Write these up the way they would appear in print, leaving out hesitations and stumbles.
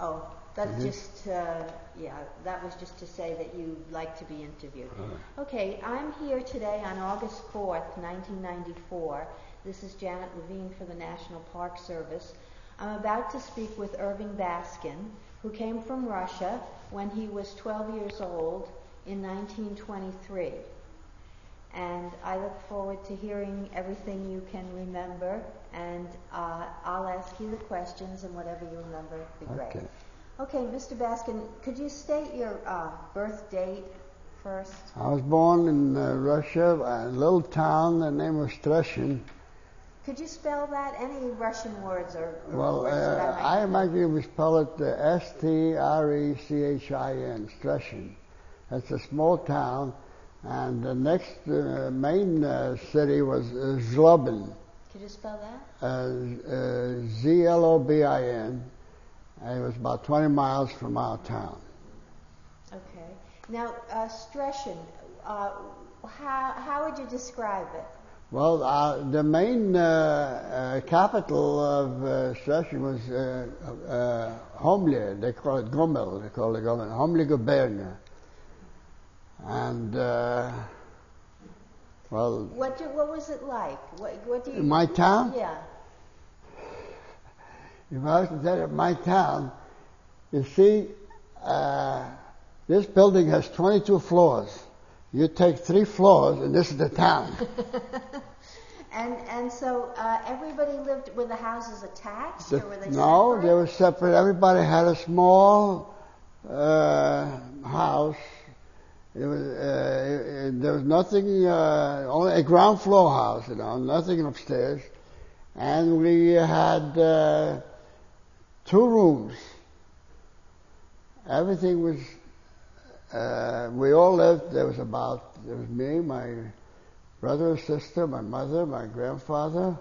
Oh, that's just, yeah, that was just to say that you'd like to be interviewed. Okay, I'm here today on August 4th, 1994. This is Janet Levine for the National Park Service. I'm about to speak with Irving Baskin, who came from Russia when he was 12 years old in 1923. And I look forward to hearing everything you can remember, and I'll ask you the questions, and whatever you remember would be great. Okay, Mr. Baskin, could you state your birth date first? I was born in Russia, a little town, the name was Streshin. Could you spell that? Any Russian words or well, words that I imagine we spell it S-T-R-E-C-H-I-N, Streshin. That's a small town, and the next main city was Zlobin. Could you spell that? Z-L-O-B-I-N. And it was about 20 miles from our town. Okay. Now, Streshin, how would you describe it? Well, the main capital of Streshin was Homli. They call it Gomel. They call it Gomel. Homli Gubernia. And well. What was it like? What do you? My town? Yeah. If I was to tell you my town, you see, this building has 22 floors. You take 3 floors, and this is the town. And so everybody lived, were the houses attached, or were they No, separate? they were separate. Everybody had a small house. There was nothing, only a ground floor house, nothing upstairs. And we had 2 rooms. Everything was, we all lived, there was me, my brother and sister, my mother, my grandfather,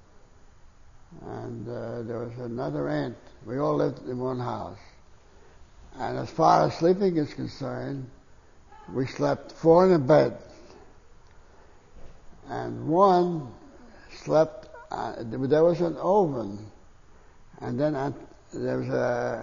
and there was another aunt. We all lived in one house. And as far as sleeping is concerned, we slept 4 in a bed. And one slept, there was an oven, and then there was a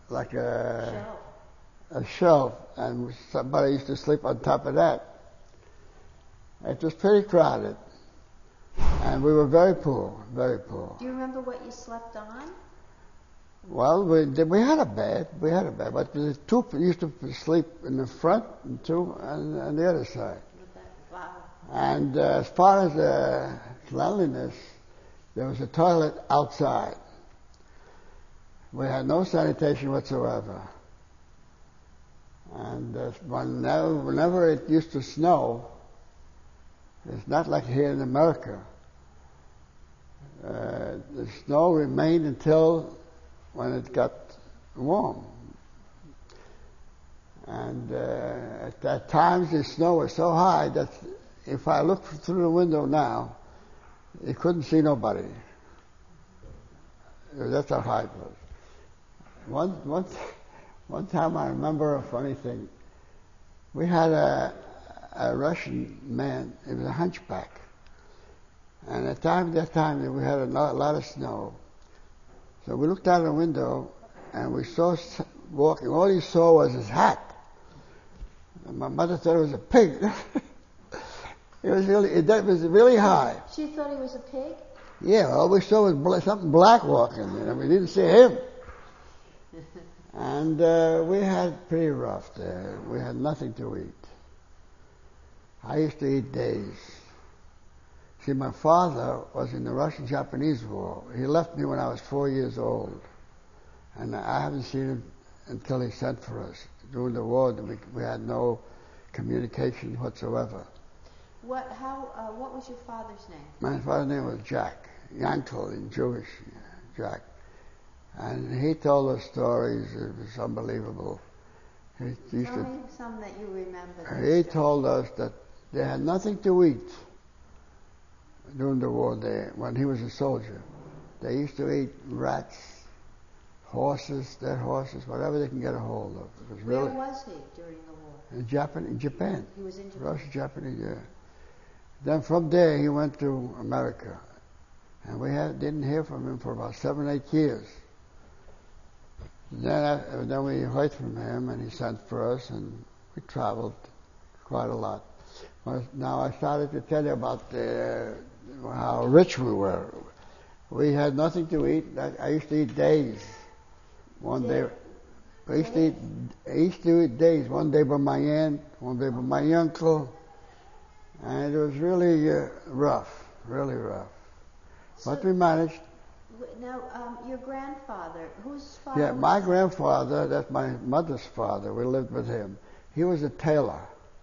shelf, and somebody used to sleep on top of that. It was pretty crowded, and we were very poor, very poor. Do you remember what you slept on? Well, we had a bed, but the 2 used to sleep in the front and 2 on the other side. Wow. And as far as cleanliness, there was a toilet outside. We had no sanitation whatsoever. And whenever it used to snow, it's not like here in America. The snow remained until when it got warm. And at times the snow was so high that if I looked through the window now, you couldn't see nobody. That's how high it was. One time I remember a funny thing. We had a Russian man, he was a hunchback. And at that time we had a lot of snow. So we looked out the window and we saw walking. All he saw was his hat. And my mother thought it was a pig. It was really high. She thought he was a pig? Yeah, all we saw was something black walking. We didn't see him. And we had pretty rough there. We had nothing to eat. I used to eat days. See, my father was in the Russian-Japanese War. He left me when I was 4 years old. And I haven't seen him until he sent for us. During the war, we had no communication whatsoever. What was your father's name? My father's name was Jack. Yankel in Jewish, Jack. And he told us stories. It was unbelievable. Tell me some that you remember. He told us that they had nothing to eat during the war there when he was a soldier. They used to eat rats, horses, dead horses, whatever they can get a hold of. It was really. Where was he during the war? In Japan. He was in Japan. Russia, Japanese, yeah. Then from there he went to America. And we didn't hear from him for about 7, 8 years. Then we heard from him, and he sent for us, and we traveled quite a lot. Now I started to tell you about how rich we were. We had nothing to eat. I used to eat days. One day, I used to eat days. One day by my aunt, one day by my uncle, and it was really rough, really rough. But we managed. Now, your grandfather, whose father? Yeah, my grandfather, that's my mother's father. We lived with him. He was a tailor.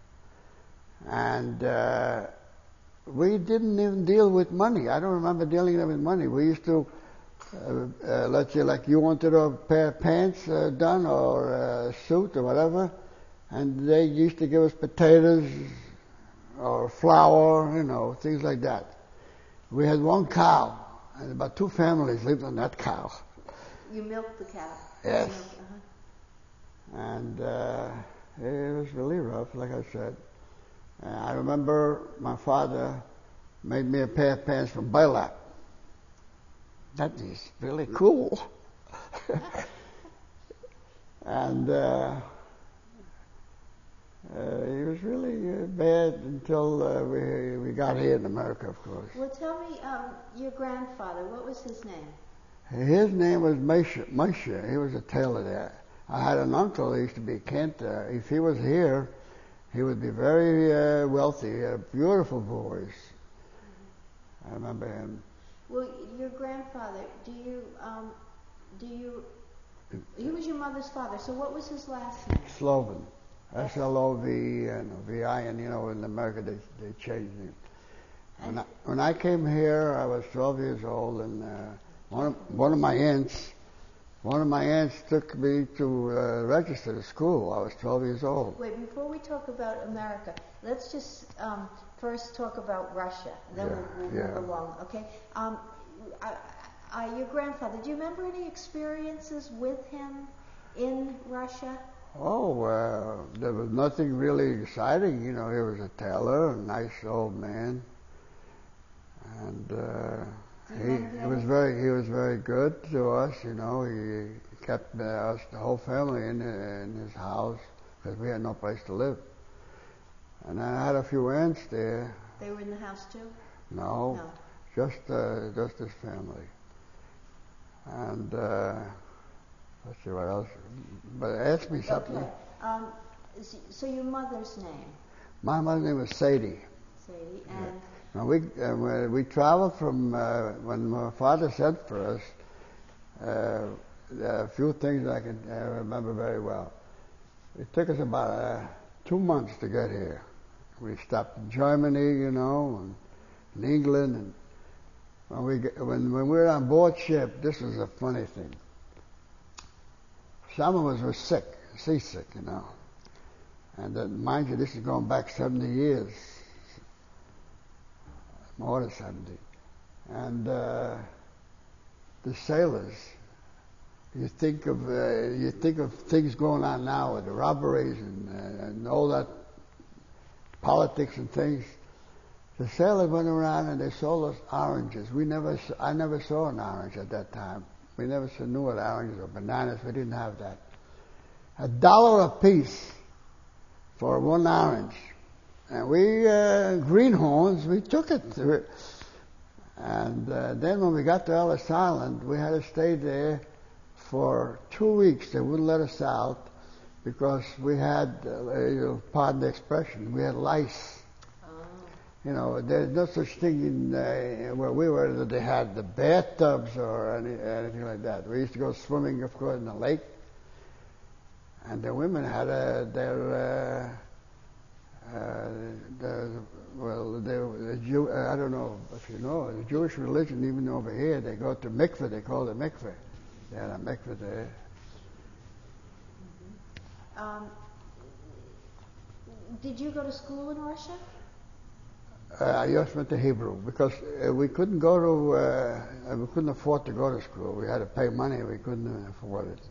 And we didn't even deal with money. I don't remember dealing with money. We used to, let's say, like you wanted a pair of pants done or a suit or whatever, and they used to give us potatoes or flour, things like that. We had one cow, and about 2 families lived on that cow. You milked the cow? Yes. And it was really rough, like I said. I remember my father made me a pair of pants from burlap. That is really cool. And he was really bad until we got here in America, of course. Well, tell me, your grandfather, what was his name? His name was Moshe. He was a tailor there. I had an uncle who used to be a cantor. If he was here, he would be very wealthy. He had a beautiful voice. I remember him. Well, your grandfather, he was your mother's father, so what was his last name? Slovin. S-L-O-V and V-I, and in America they changed it. When I came here, I was 12 years old, and one of my aunts took me to register to school. I was 12 years old. Wait, before we talk about America, let's just first talk about Russia. Then we'll move along, okay? Your grandfather, do you remember any experiences with him in Russia? Oh, there was nothing really exciting. He was a tailor, a nice old man. And he was very good to us, He kept us, the whole family, in his house because we had no place to live. And I had a few aunts there. They were in the house too? No. Just his family. And let's see what else. But ask me something. Okay. So your mother's name? My mother's name was Sadie. Sadie, and. Now we traveled from when my father sent for us. There are a few things I can remember very well. It took us about 2 months to get here. We stopped in Germany, and in England, and when we were on board ship, this was a funny thing. Some of us were sick, seasick, and mind you, this is going back 70 years. More than 70. And the sailors, you think of things going on now with the robberies and all that politics and things. The sailors went around and they sold us oranges. I never saw an orange at that time. We never knew what oranges or bananas. We didn't have that. $1 a piece for 1 orange. And we, greenhorns, we took it. And then when we got to Ellis Island, we had to stay there for 2 weeks. They wouldn't let us out because we had, pardon the expression, we had lice. Oh. There's no such thing in where we were that they had the bathtubs or anything like that. We used to go swimming, of course, in the lake. And the women had I don't know if you know, the Jewish religion, even over here, they go to mikveh, they call it mikveh. They had a mikveh there. Did you go to school in Russia? I just went to Hebrew because we couldn't go to, we couldn't afford to go to school. We had to pay money, we couldn't afford it.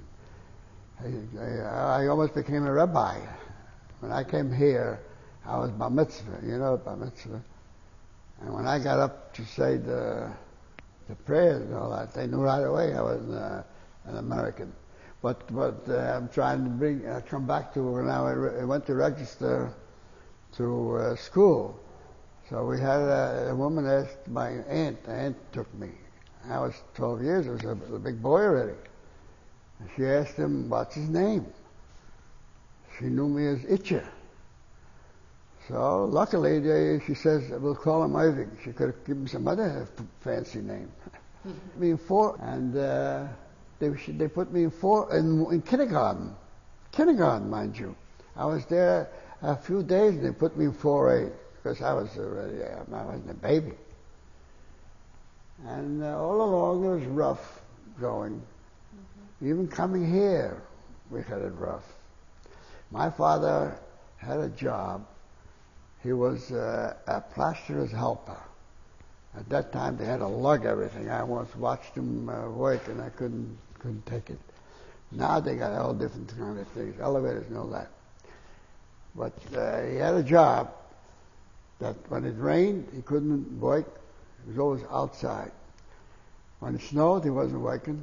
I almost became a rabbi. When I came here, I was bar mitzvah, bar mitzvah. And when I got up to say the prayers and all that, they knew right away I was an American. But I'm trying to come back to when I went to register to school. So we had a woman asked my aunt. The aunt took me. I was 12 years. I was a big boy already. And she asked him, what's his name? She knew me as Itcher. So luckily, she says, we'll call him Irving. She could have given some other fancy name. Me in four, and they put me in kindergarten. Kindergarten, mind you. I was there a few days, and they put me in 4A because I wasn't a baby. And all along it was rough going. Mm-hmm. Even coming here, we had it rough. My father had a job. He was a plasterer's helper. At that time, they had to lug everything. I once watched him work, and I couldn't take it. Now they got all different kind of things, elevators and all that. But he had a job that when it rained, he couldn't work. He was always outside. When it snowed, he wasn't working.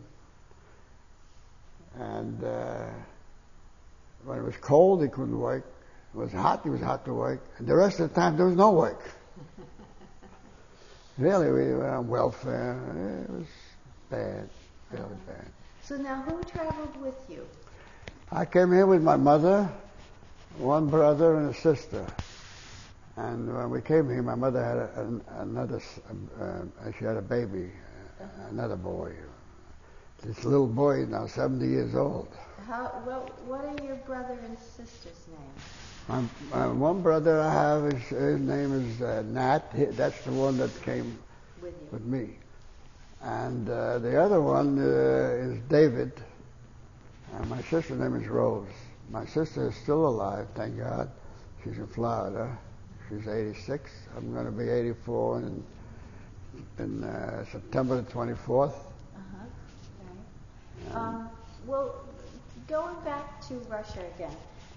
And when it was cold, he couldn't work. It was hot, he was hot to work. And the rest of the time, there was no work. Really, we were on welfare. It was bad, really bad. So now, who traveled with you? I came here with my mother, one brother, and a sister. And when we came here, my mother had she had a baby, another boy. This little boy is now 70 years old. What are your brother and sister's names? One brother I have, his name is Nat. That's the one that came with me. And the other one is David. And my sister's name is Rose. My sister is still alive, thank God. She's in Florida. She's 86. I'm going to be 84 in September the 24th. Okay. Well, going back to Russia again.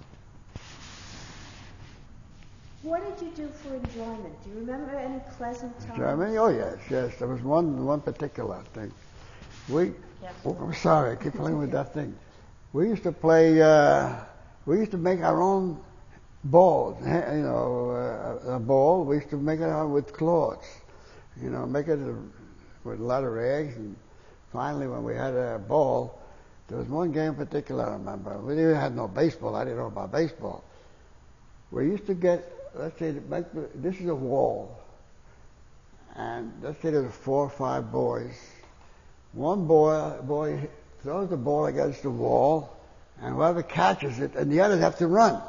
What did you do for enjoyment? Do you remember any pleasant times? Germany? Oh, yes. There was one particular thing. I'm sorry, I keep playing with that thing. We used to play, we used to make our own balls, a ball. We used to make it with cloths, make it with a lot of rags. And finally, when we had a ball, there was one game in particular I remember. We didn't have no baseball. I didn't know about baseball. We used to get, let's say, this is a wall, and let's say there's 4 or 5 boys. One boy throws the ball against the wall, and whoever catches it, and the others have to run.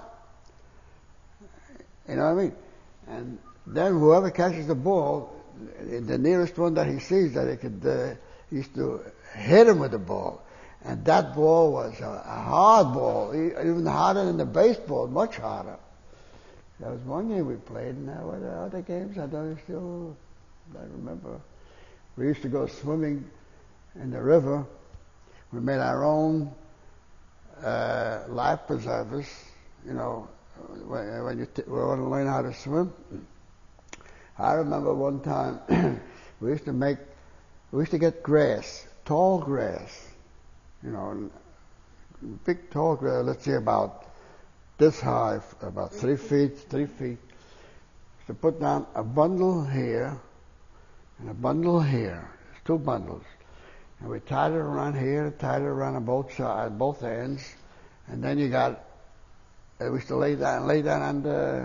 You know what I mean? And then whoever catches the ball, the nearest one that he sees that he used to hit him with the ball. And that ball was a hard ball, even harder than the baseball, much harder. That was one game we played, and there were other games I remember. We used to go swimming in the river. We made our own life preservers, when you want to learn how to swim. I remember one time we used to get grass, tall grass, big tall grass, let's say about this high, about 3 feet. To put down a bundle here and a bundle here. It's 2 bundles. And we tied it around here, tied it around on both sides, both ends, and then we used to lay down on the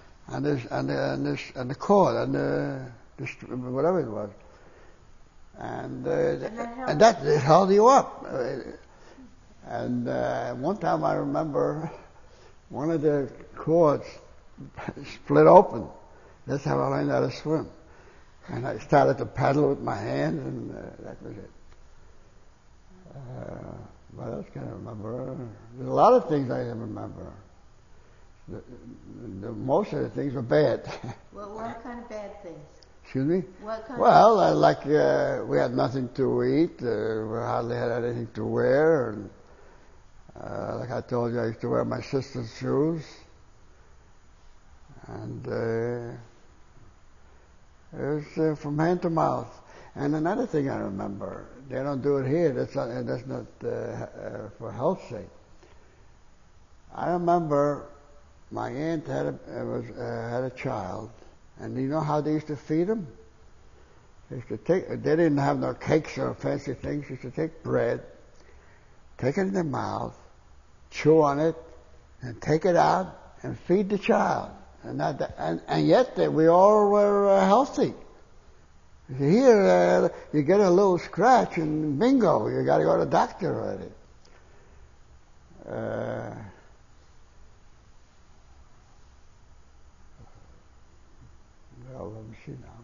cord, on the whatever it was. And that held you up. And one time I remember one of the cords split open. That's how I learned how to swim. And I started to paddle with my hands, and that was it. What else can I remember? There's a lot of things I can remember. Most of the things were bad. Well, what kind of bad things? Excuse me? What kind we had nothing to eat. We hardly had anything to wear. And, like I told you, I used to wear my sister's shoes. And it was from hand to mouth. And another thing I remember, they don't do it here. That's not for health's sake. I remember my aunt had a child, and you know how they used to feed him? They used to they didn't have no cakes or fancy things. They used to take bread, take it in their mouth, chew on it, and take it out and feed the child. And yet we all were healthy. Here, you get a little scratch and bingo, you got to go to the doctor already. Well, let me see now.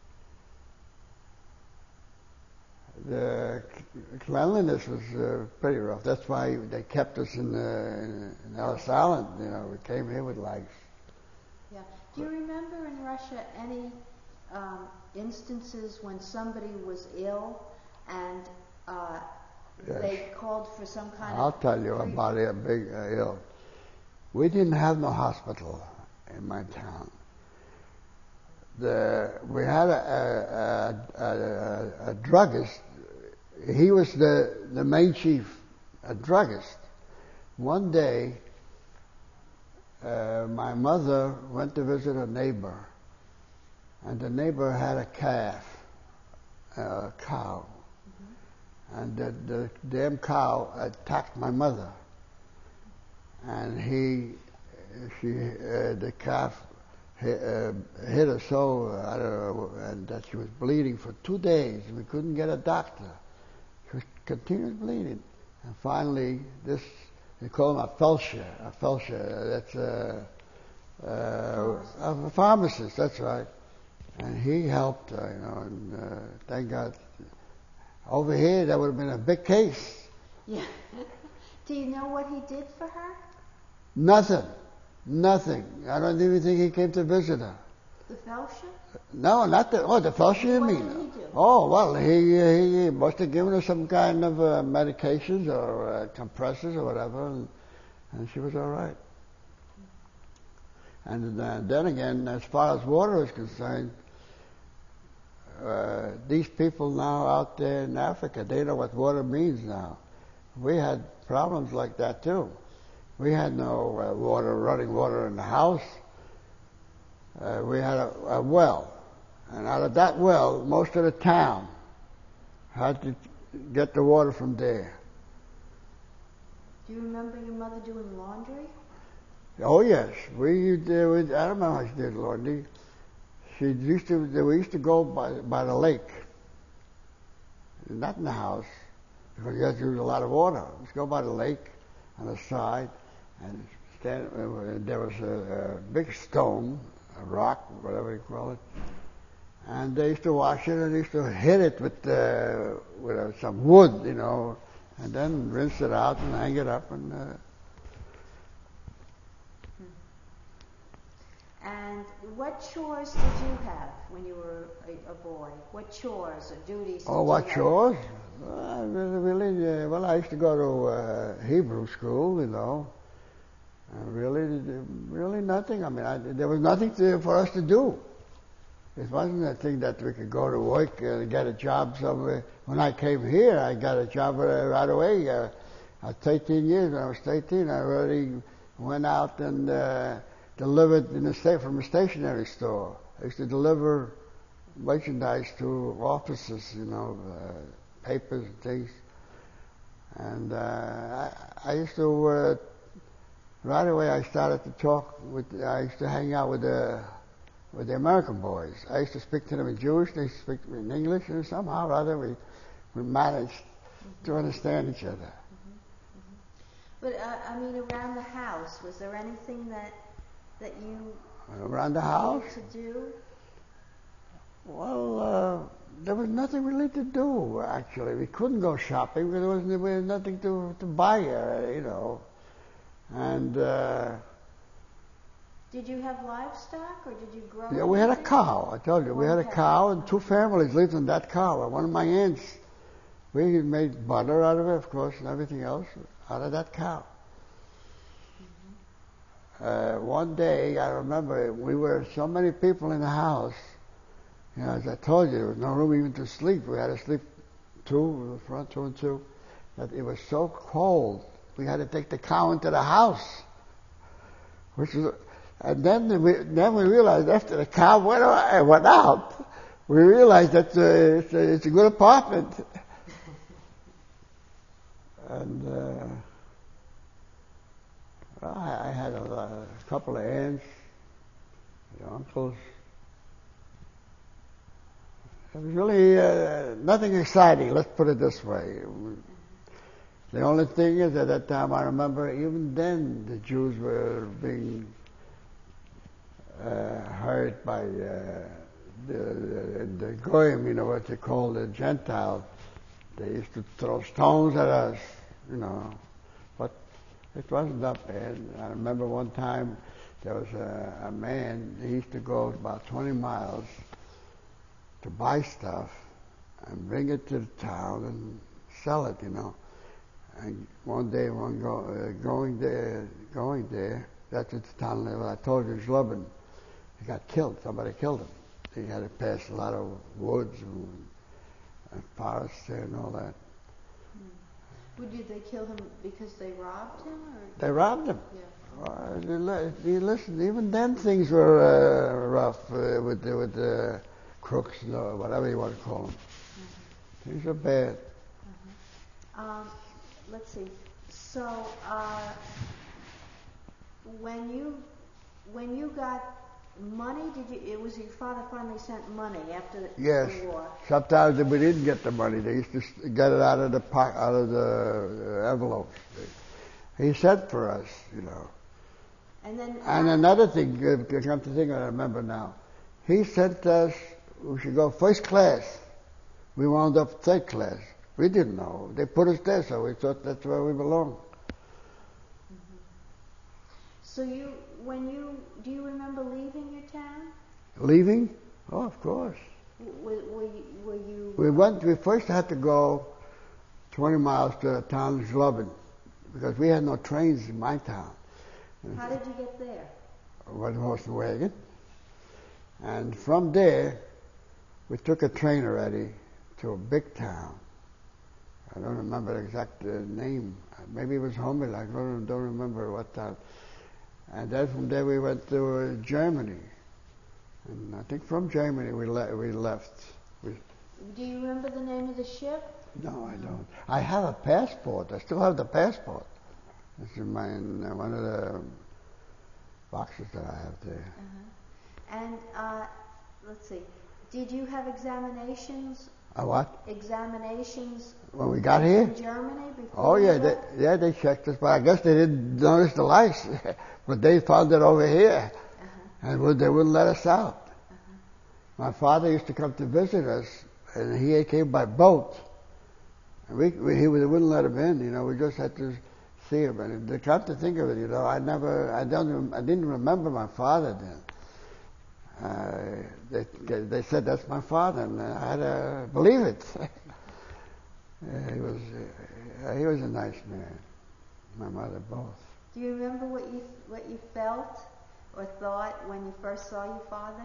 The cleanliness was pretty rough. That's why they kept us in Ellis Island. You know, we came here with lice. Yeah. Do you remember in Russia any instances when somebody was ill and Yes. they called for some kind I'll of... tell you about a big ill. We didn't have no hospital in my town. We had a druggist. He was the main chief, a druggist. One day, my mother went to visit a neighbor, and the neighbor had a cow, mm-hmm. and the damn cow attacked my mother, and the calf hit her so, I don't know, and that she was bleeding for 2 days. We couldn't get a doctor. She was continuous bleeding. And finally, they call him a feldsher. That's a pharmacist, that's right. And he helped her, you know, and thank God. Over here, that would have been a big case. Yeah. Do you know what he did for her? Nothing. I don't even think he came to visit her. The feldsher? No, not the feldsher, you mean? What did he do? Oh, well, he must have given her some kind of medications or compressors or whatever, and she was all right. And then again, as far as water is concerned, these people now out there in Africa, they know what water means now. We had problems like that too. We had no running water in the house. We had a well. And out of that well, most of the town had to get the water from there. Do you remember your mother doing laundry? Oh, yes. I don't remember how she did laundry. We used to go by the lake. Not in the house, because you had to use a lot of water. We used to go by the lake on the side, and there was a big stone, a rock, whatever you call it, and they used to wash it, and they used to hit it with some wood, you know, and then rinse it out and hang it up. And what chores did you have when you were a boy? What chores or duties? What chores? Well, I used to go to Hebrew school, you know. Really nothing. I mean, there was nothing for us to do. It wasn't a thing that we could go to work and get a job somewhere. When I came here, I got a job right away. I was 13 years. When I was 13, I already went out and delivered from a stationery store. I used to deliver merchandise to offices, you know, papers and things. And I used to, right away I started to I used to hang out with the American boys. I used to speak to them in Jewish, they speak to me in English, and somehow or other we managed to understand each other. Mm-hmm. But, I mean, around the house, was there anything that you around the house to do? Well, there was nothing really to do, actually. We couldn't go shopping because there was nothing to buy, you know. And did you have livestock, or did you grow? Yeah, we had a cow. I told you, we had a cow, and 2 families lived in that cow. One of my aunts, we made butter out of it, of course, and everything else out of that cow. One day, I remember, we were so many people in the house. You know, as I told you, there was no room even to sleep. We had to sleep two, the front two and two. That it was so cold, we had to take the cow into the house. And then we realized after the cow went out, we realized that it's a good apartment. And I had a couple of aunts, uncles. It was really nothing exciting, let's put it this way. The only thing is, at that time, I remember, even then, the Jews were being hurt by the Goyim, you know, what they call the Gentiles. They used to throw stones at us, you know. But it wasn't that bad. I remember one time, there was a man, he used to go about 20 miles to buy stuff and bring it to the town and sell it, you know. And one day, going there, that's at the town level. I told you, Zlobin, he got killed. Somebody killed him. He had to pass a lot of woods and forests there and all that. Did they kill him because they robbed him? Or? They robbed him. Yeah. Listen, even then things were rough with the crooks, or whatever you want to call them. Mm-hmm. Things were bad. Mm-hmm. Let's see. So, when you got money, it was your father finally sent money after the war? Yes. Sometimes we didn't get the money. They used to get it out of the envelopes. He sent for us, you know. And another thing, come to think of it, I remember now. He sent us, we should go first class. We wound up third class. We didn't know. They put us there, so we thought that's where we belong. Mm-hmm. So do you remember leaving your town? Leaving? Oh, of course. Were you? We first had to go 20 miles to a town, Zlobin, because we had no trains in my town. How did you get there? With a horse and wagon. And from there, we took a train already to a big town. I don't remember the exact name. Maybe it was Hummel. I don't remember what town. And then from there we went to Germany. And I think from Germany we left. Do you remember the name of the ship? No, I don't. I have a passport. I still have the passport. It's in one of the boxes that I have there. Uh-huh. And let's see. Did you have examinations? What? Examinations when we got here? In Germany before? Oh yeah, they checked us, but I guess they didn't notice the lights. But they found it over here, and they wouldn't let us out. My father used to come to visit us, and he came by boat, and they wouldn't let him in. You know, we just had to see him. And to come to think of it, you know, I didn't remember my father then. They said that's my father, and I had to believe it. He was a nice man. My mother both. Do you remember what you felt or thought when you first saw your father?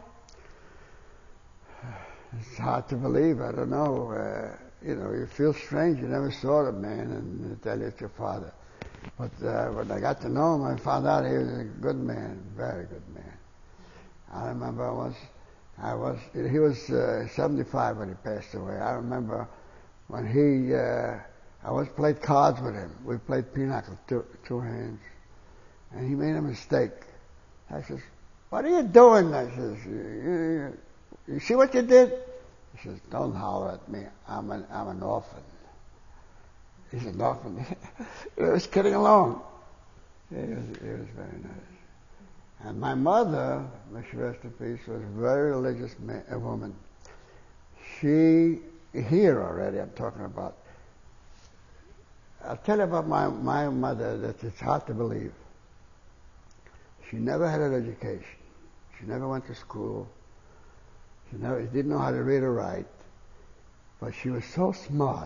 It's hard to believe. I don't know. You know, you feel strange. You never saw the man, and you tell you it's your father. But when I got to know him, I found out he was a good man, very good man. I remember he was 75 when he passed away. I remember when I played cards with him. We played pinochle, two hands. And he made a mistake. I says, "What are you doing?" I says, "You see what you did?" He says, "Don't holler at me. I'm an orphan." He's an orphan. He was kidding along. He was very nice. And my mother, may she rest in peace, was a very religious woman. She, here already I'm talking about, I'll tell you about my mother that it's hard to believe. She never had an education. She never went to school. She didn't know how to read or write. But she was so smart.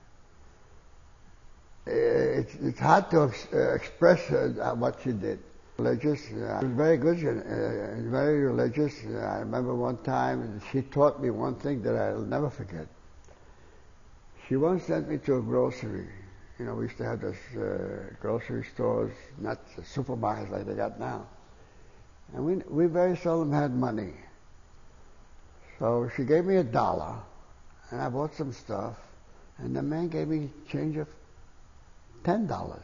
It's hard to express what she did. religious. He was very good, very religious. I remember one time she taught me one thing that I'll never forget. She once sent me to a grocery. You know, we used to have those grocery stores, not the supermarkets like they got now. And we very seldom had money. So she gave me $1, and I bought some stuff, and the man gave me change of $10.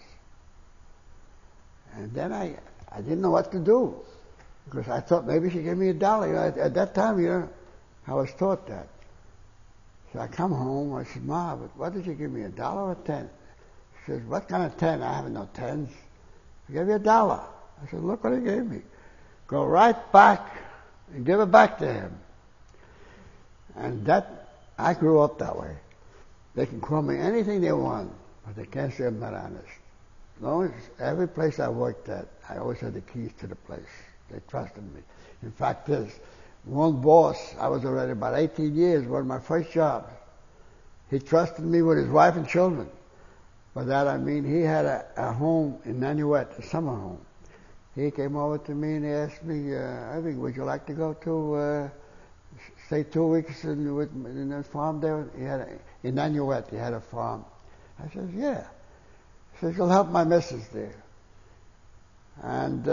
And then I didn't know what to do, because I thought maybe she gave me $1. You know, at that time, you know, I was taught that. So I come home, I said, Ma, but what did you give me, $1 or 10? She says, what kind of 10? I have no 10s. I gave you $1. I said, look what he gave me. Go right back and give it back to him. And I grew up that way. They can call me anything they want, but they can't say I'm not honest. As long as every place I worked at, I always had the keys to the place. They trusted me. In fact, there's one boss, I was already about 18 years, one of my first jobs. He trusted me with his wife and children. By that I mean he had a home in Nanuet, a summer home. He came over to me and he asked me, Irving, would you like to go to stay 2 weeks in a farm there? In Nanuet, he had a farm. I said, yeah. He says, you'll help my missus there. And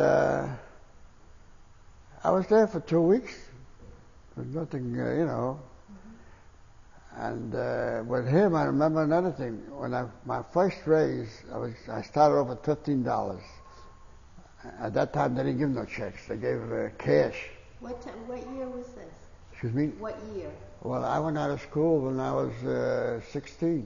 I was there for 2 weeks. There was nothing, you know. And with him, I remember another thing. When my first raise, I started off with $15. At that time, they didn't give no checks. They gave cash. What year was this? Excuse me? What year? Well, I went out of school when I was 16.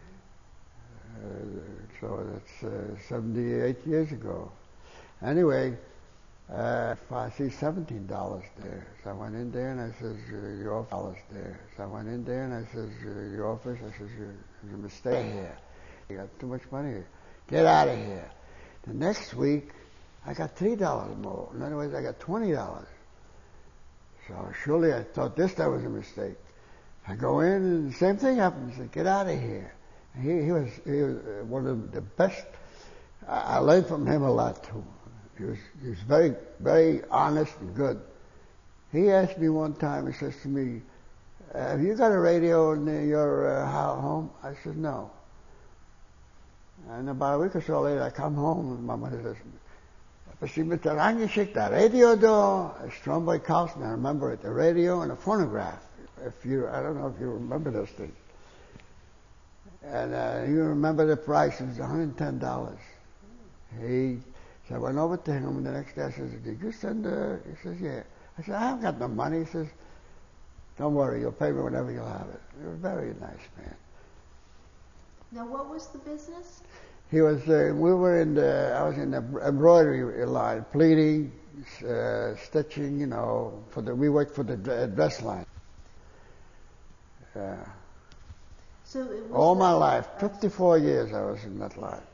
So that's 78 years ago. Anyway, I see $17 there. So I went in there and I says, your office there. So I went in there and I says, your office, I says, there's a mistake here. You got too much money here. Get out of here. The next week, I got $3 more. In other words, I got $20. So surely I thought this time was a mistake. I go in and the same thing happened. He said, get out of here. And he was one of the best. I learned from him a lot too. He was very, very honest and good. He asked me one time, he says to me, have you got a radio in your home? I said, no. And about a week or so later, I come home and my mother says, si mi rangi the radio do, Stromboy Carlson, I remember it, the radio and a phonograph. I don't know if you remember those things. And you remember the price, it was $110. So I went over to him and the next day I said, did you send he says, yeah. I said, I haven't got no money. He says, don't worry, you'll pay me whenever you'll have it. He was a very nice man. Now what was the business? He was, I was in the embroidery line, pleating, stitching, you know, we worked for the dress line. So it was all my life, 54 years I was in that line.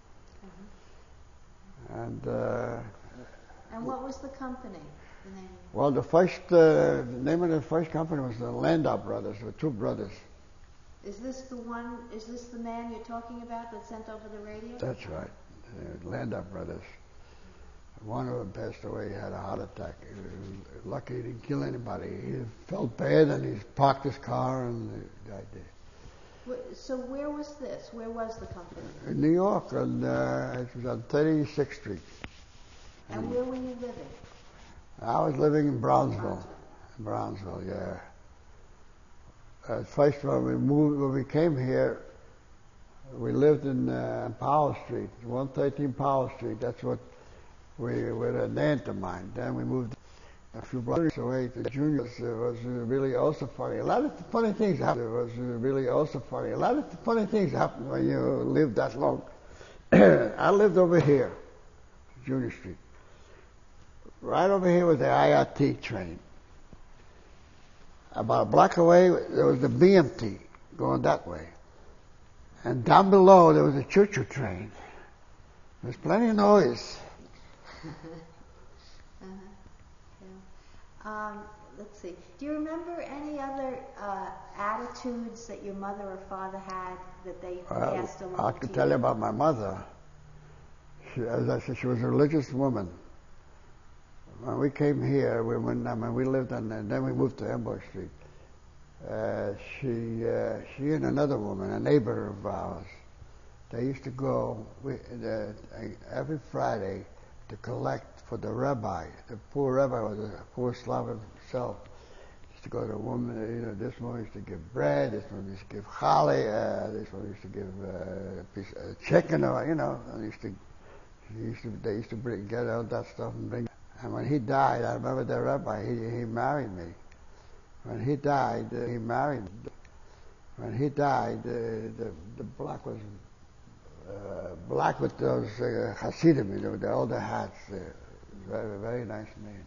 And what was the company? The name? Well, the name of the first company was the Landau Brothers, the two brothers. Is this the man you're talking about that sent over the radio? That's right, Landau Brothers. One of them passed away, he had a heart attack. He was lucky he didn't kill anybody. He felt bad and he parked his car and he died there. So where was this? Where was the company? In New York, and it was on 36th Street. And where were you living? I was living in Brownsville. Brownsville, yeah. First, when we came here, we lived in Powell Street, 113 Powell Street. That's what with an aunt of mine. Then we moved a few blocks away to Junior's. It was really also funny. A lot of funny things happened. It was really also funny. A lot of funny things happen when you live that long. I lived over here, Junior Street. Right over here was the IRT train. About a block away, there was the BMT going that way. And down below, there was a choo-choo train. There's plenty of noise. Let's see. Do you remember any other attitudes that your mother or father had that they passed along to you? I can tell you about my mother. As I said, she was a religious woman. when we came here, we lived on, and then we moved to Amboy Street. She and another woman, a neighbor of ours, they used to go every Friday to collect for the rabbi. The poor rabbi was a poor Slav himself. He used to go to a woman, this one used to give bread, this one used to give chali, this one used to give a piece of chicken, and they used to get out that stuff and bring. And when he died, I remember the rabbi, he married me. When he died, he married me. When he died, the block was black with those Hasidim, with the older hats. Very, very nice man.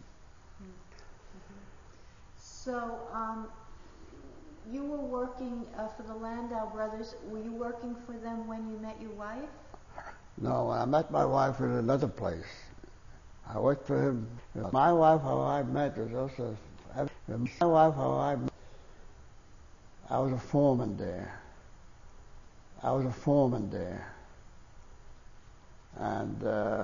So, you were working for the Landau brothers. Were you working for them when you met your wife? No, I met my wife in another place. I worked for him. My wife, how I met, was also. My wife, how I met, I was a foreman there. And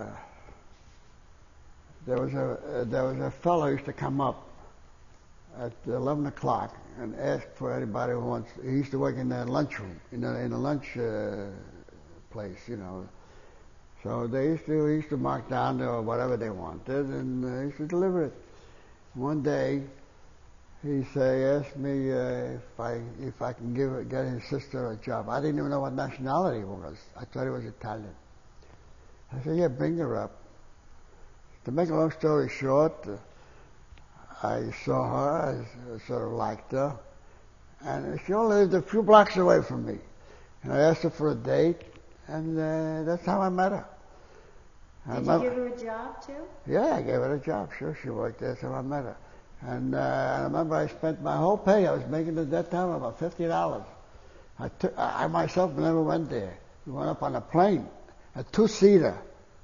there was a fellow who used to come up at 11 o'clock and ask for anybody who wants. He used to work in the lunchroom, in a lunch place, So he used to mark down whatever they wanted, and he used to deliver it. One day, he asked me if I can get his sister a job. I didn't even know what nationality he was. I thought he was Italian. I said, yeah, bring her up. To make a long story short, I saw her, I sort of liked her, and she only lived a few blocks away from me. And I asked her for a date, and that's how I met her. Did you give her a job too? Yeah, I gave her a job. Sure, she worked there, so I met her. And I remember I spent my whole pay. I was making at that time about $50. I myself never went there. We went up on a plane, a two-seater,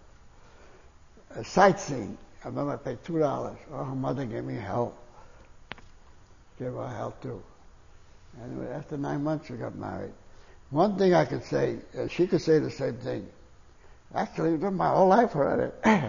a sightseeing. I remember I paid $2. Oh, her mother gave me hell. Gave her hell too. Anyway, after 9 months we got married. One thing I could say, she could say the same thing. Actually, my whole life already.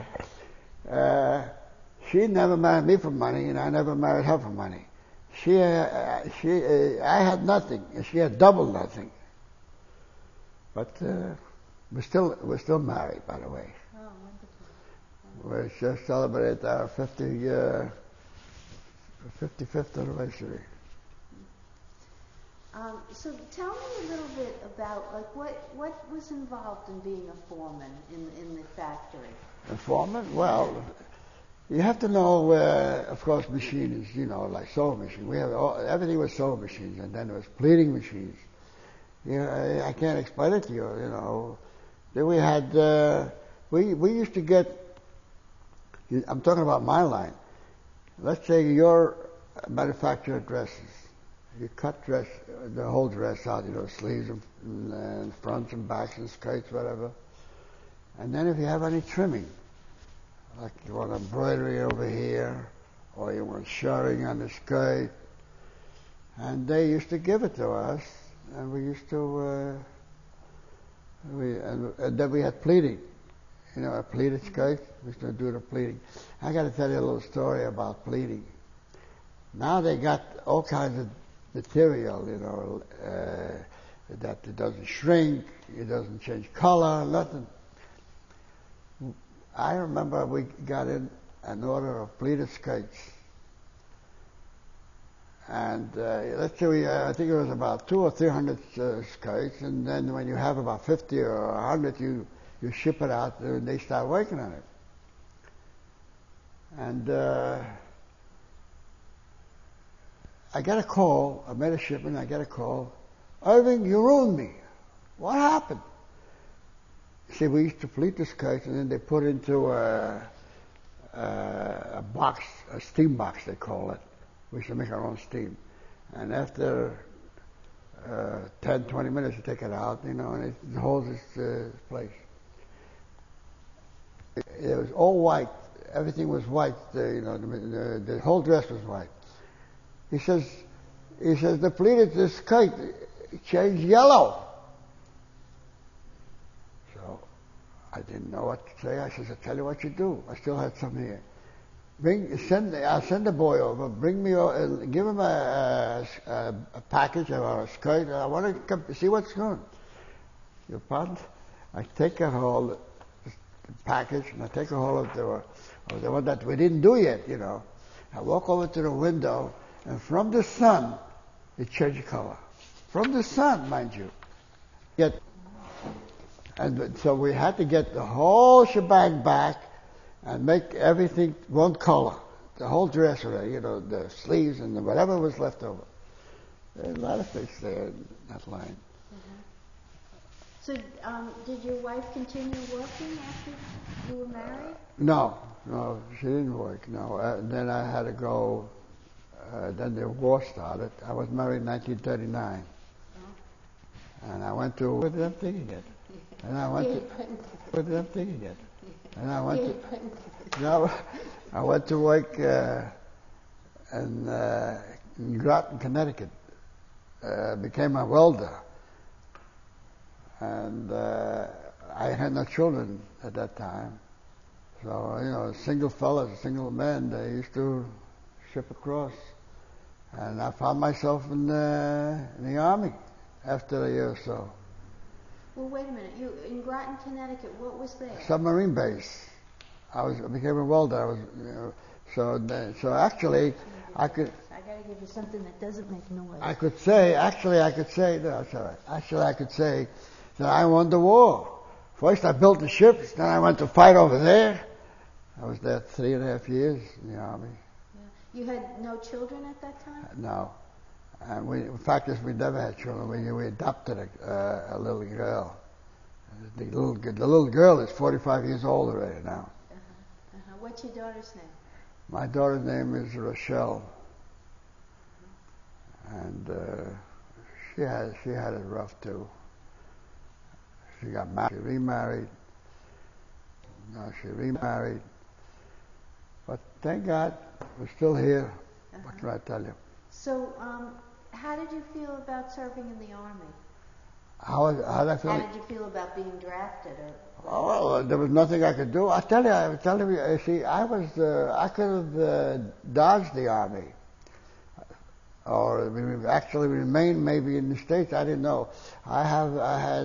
She never married me for money, and I never married her for money. I had nothing, and she had double nothing. But we're still married, by the way. Oh, wonderful. We just celebrated our 55th anniversary. So tell me a little bit about what was involved in being a foreman in the factory. A foreman? Well, you have to know, of course, machines, like sewing machines. Everything was sewing machines, and then there was pleating machines. I can't explain it to you. Then we had, we used to get. I'm talking about my line. Let's say you're a manufacturer of dresses. You cut the whole dress out, sleeves and fronts and backs and skirts, whatever. And then if you have any trimming, like you want embroidery over here, or you want shirring on the skirt, and they used to give it to us, and we used to, and then we had pleating, a pleated skirt. We used to do the pleating. I got to tell you a little story about pleating. Now they got all kinds of material, that it doesn't shrink, it doesn't change color, nothing. I remember we got in an order of pleated skirts. And let's say I think it was about 200 or 300 skirts, and then when you have about 50 or 100, you ship it out, and they start working on it. And I get a call. I made a shipment. I get a call. Irving, you ruined me. What happened? See, we used to pleat the skirts, and then they put into a box, a steam box, they call it. We used to make our own steam. And after 10, 20 minutes, you take it out, and it holds its place. It was all white. Everything was white. The whole dress was white. He says, the pleated skirt changed yellow. So I didn't know what to say. I said, I'll tell you what you do. I still had some here. I'll send a boy over. Give him a package or a skirt. I want to come see what's going. Your pardon? I take a hold of the package, and I take a hold of the one that we didn't do yet. I walk over to the window, and from the sun, it changed color. From the sun, mind you. And so we had to get the whole shebang back and make everything one color. The whole dress, the sleeves and whatever was left over. There's a lot of things there in that line. So, did your wife continue working after you were married? No, she didn't work. No, then I had to go. Then the war started. I was married in 1939, and I went to. What did I think again? And I went to. What did I think again? And I went to. No, I went to work in Groton, Connecticut. Became a welder. And I had no children at that time. So, single fellas, single men, they used to ship across. And I found myself in the Army after a year or so. Well, wait a minute. You in Groton, Connecticut, what was there? Submarine base. I became a welder. So actually, I could... I got to give you something that doesn't make noise. I could say, no, it's all right. Actually, I could say that I won the war. First I built the ships, then I went to fight over there. I was there 3.5 years in the Army. Yeah. You had no children at that time? No. And we never had children. We adopted a little girl. The little girl is 45 years old already now. What's your daughter's name? My daughter's name is Rochelle. And she had it rough too. She got married. She remarried. But thank God we're still here. What can I tell you? So, how did you feel about serving in the Army? How did I feel? How did you feel about being drafted? Oh, there was nothing I could do. I tell you, see, I could have dodged the Army. Or actually remained maybe in the States. I didn't know. I have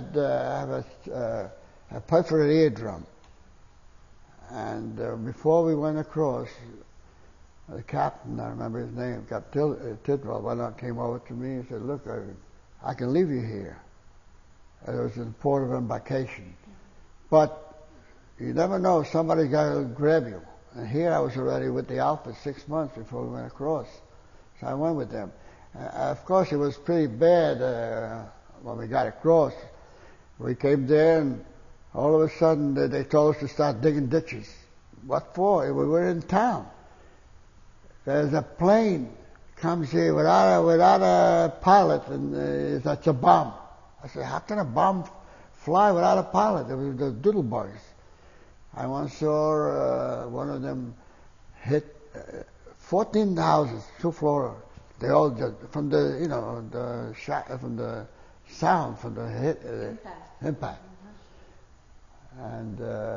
a perforated eardrum, and before we went across, the captain, I remember his name, Captain Tidwell, came over to me and said, "Look, I can leave you here." It was in port of embarkation, but you never know. Somebody's got to grab you. And here I was already with the Alpha 6 months before we went across. So I went with them. Of course, it was pretty bad when we got across. We came there, and all of a sudden they told us to start digging ditches. What for? We were in town. There's a plane comes here without a pilot, and that's a bomb. I said, how can a bomb fly without a pilot? It was the doodlebugs. I once saw one of them hit 14 houses, 2 floors. They all just from the from the sound, from the hit impact. And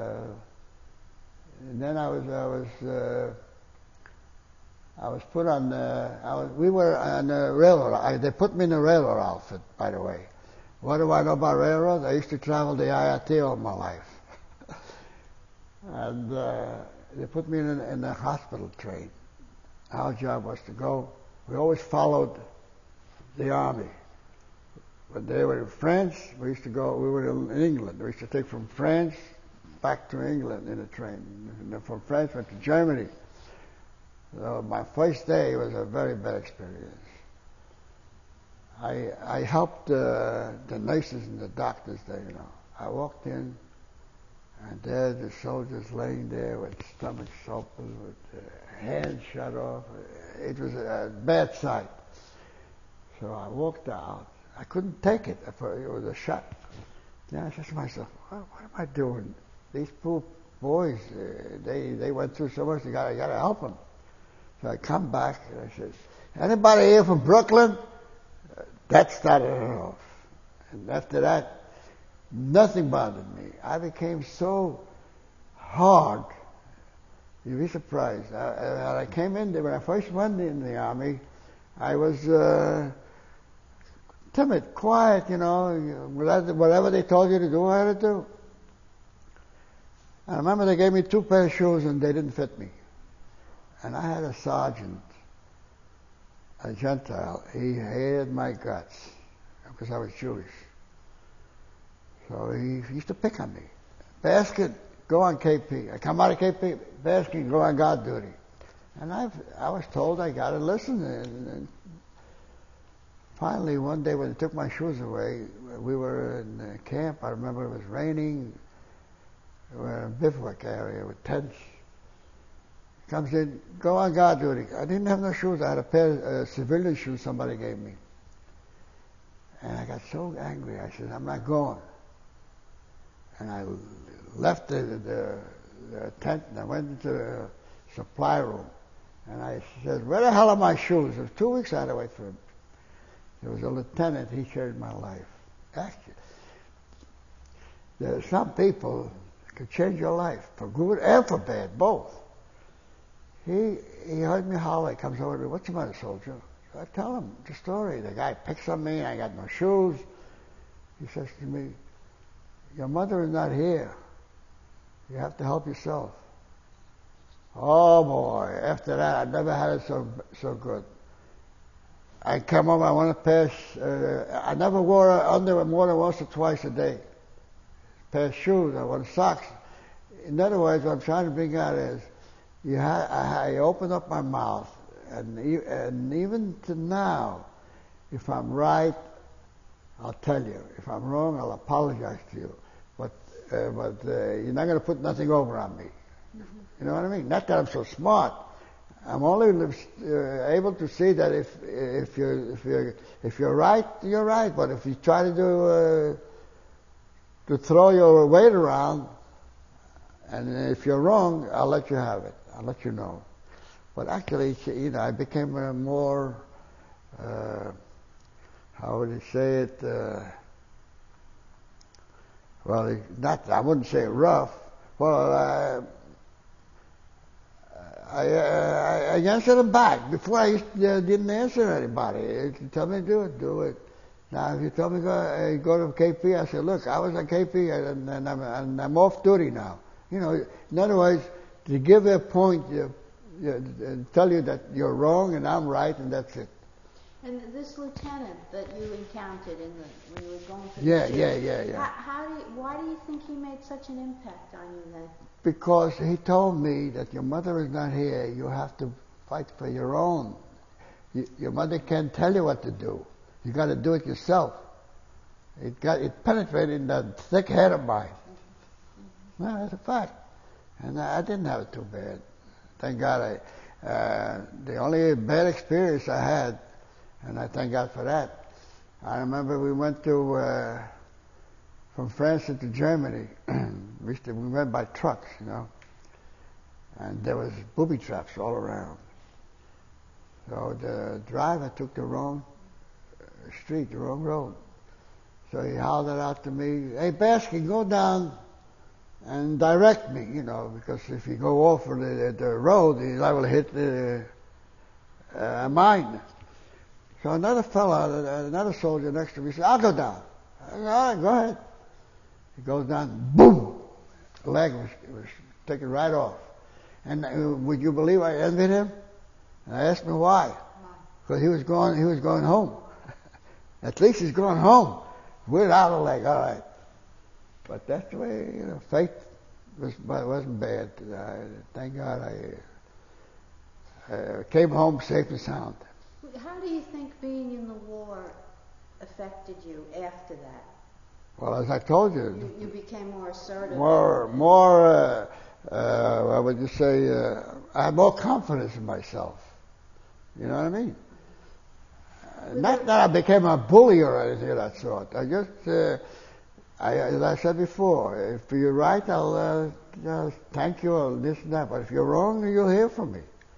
then I was put on. We were on the railroad. They put me in a railroad outfit, by the way. What do I know about railroads? I used to travel the IRT all my life. And they put me in a hospital train. Our job was to go. We always followed the Army. When they were in France, we used to go. We were in England. We used to take from France back to England in a train. And then from France went to Germany. So my first day was a very bad experience. I helped the nurses and the doctors there. I walked in, and there the soldiers laying there with stomachs open, with hands shut off. It was a bad sight. So I walked out. I couldn't take it. It was a shot. Then I said to myself, what am I doing? These poor boys, they went through so much. I got to help them. So I come back and I said, anybody here from Brooklyn? That started it off. And after that, nothing bothered me. I became so hard You'd be surprised. I came in there, when I first went in the Army, I was timid, quiet, whatever they told you to do, I had to do. I remember they gave me 2 pairs of shoes and they didn't fit me. And I had a sergeant, a Gentile. He hated my guts because I was Jewish. So he used to pick on me. Basket, go on KP. I come out of KP, Basket, go on guard duty. And I was told I got to listen. And finally, one day when they took my shoes away, we were in camp. I remember it was raining. We were in a bivouac area with tents. He comes in, go on guard duty. I didn't have no shoes. I had a pair of civilian shoes somebody gave me. And I got so angry. I said, I'm not going. And I left the tent and I went into the supply room. And I said, where the hell are my shoes? It was 2 weeks I had to wait for him. There was a lieutenant, he changed my life. Actually, there are some people could change your life, for good and for bad, both. He heard me holler, he comes over to me, what's the matter, soldier? So I tell him the story. The guy picks on me, I got no shoes. He says to me, your mother is not here. You have to help yourself. Oh boy, after that I never had it so good. I come home, I want to pass, I never wore underwear more than once or twice a day. Pair of shoes, I wore socks. In other words, what I'm trying to bring out is, I open up my mouth, and even to now, if I'm right, I'll tell you. If I'm wrong, I'll apologize to you. But you're not going to put nothing over on me. You know what I mean? Not that I'm so smart. I'm only able to see that if you're right, you're right. But if you try to throw your weight around, and if you're wrong, I'll let you have it. I'll let you know. But actually, I became a more, how would you say it? Well, I wouldn't say rough. Well, I answered him back. Before I didn't answer anybody. If you tell me to do it, do it. Now, if you tell me to go to KP, I said, look, I was on KP and I'm off duty now. In other words, to give a point, tell you that you're wrong and I'm right, and that's it. And this lieutenant that you encountered when you were going for Yeah. Why do you think he made such an impact on you then? Because he told me that your mother is not here. You have to fight for your own. Your mother can't tell you what to do. You got to do it yourself. It penetrated in that thick head of mine. No, that's a fact. And I didn't have it too bad. Thank God. The only bad experience I had, and I thank God for that. I remember we went from France into Germany. We went by trucks, and there was booby traps all around. So the driver took the wrong street, the wrong road. So he hollered out to me, hey, Baskin, go down and direct me, because if you go off the road, you're liable to hit a mine. So another soldier next to me said, I'll go down. I said, all right, go ahead. He goes down, boom! The leg was taken right off. And would you believe I envied him? And I asked him why. Because he was going home. At least he's going home without a leg. All right. But that's the way, fate wasn't bad. Thank God I came home safe and sound. How do you think being in the war affected you after that? Well, as I told you, you became more assertive. I would just say, I had more confidence in myself. You know what I mean? Not that I became a bully or anything of that sort. I just, as I said before, if you're right, I'll thank you or this and that. But if you're wrong, you'll hear from me.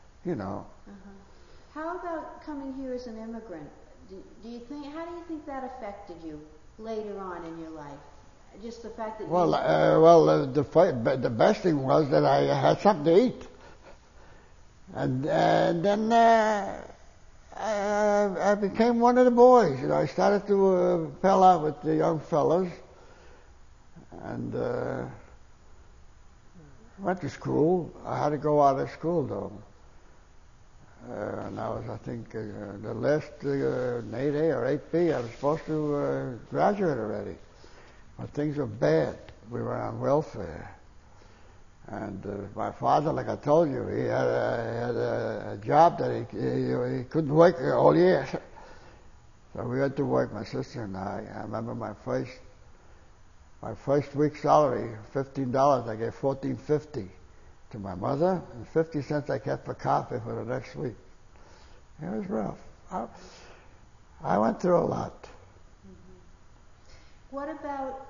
How about coming here as an immigrant? How do you think that affected you later on in your life? Just the fact that the best thing was that I had something to eat. And then I became one of the boys. You know, I started to pal out with the young fellas, and went to school. I had to go out of school though. And I was, I think, the last 8A or 8B. I was supposed to graduate already, but things were bad. We were on welfare. And my father, like I told you, he had a job that he couldn't work all year. So we had to work, my sister and I. I remember my first week's salary, $15. I gave $14.50 to my mother, and 50 cents I kept for coffee for the next week. It was rough. I went through a lot. Mm-hmm. What about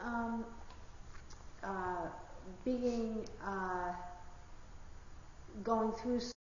being going through